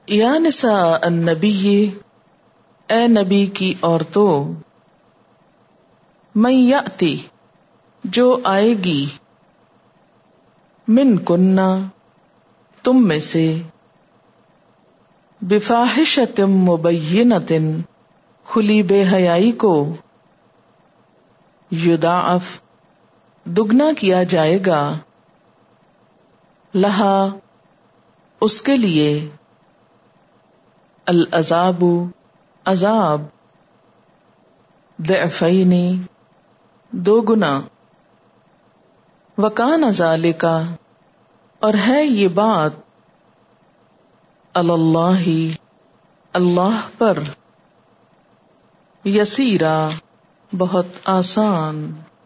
या निसा अन्नबी, ए नबी की औरतों, मैं याति, जो आएगी, मिन कुन्ना, तुम में से, बिफाहिशतिम मुबय्यिनतिन, खुली बेहयाई को, युदाअफ, दुगना किया जाएगा, लहा, उसके लिए, अल अज़ाबु, अज़ाब, ज़िअफ़ैनी, 2 गुना, वकान ज़ालिका, और है ये बात, अलल्लाहि, अल्लाह पर, यसीरा, बहुत आसान।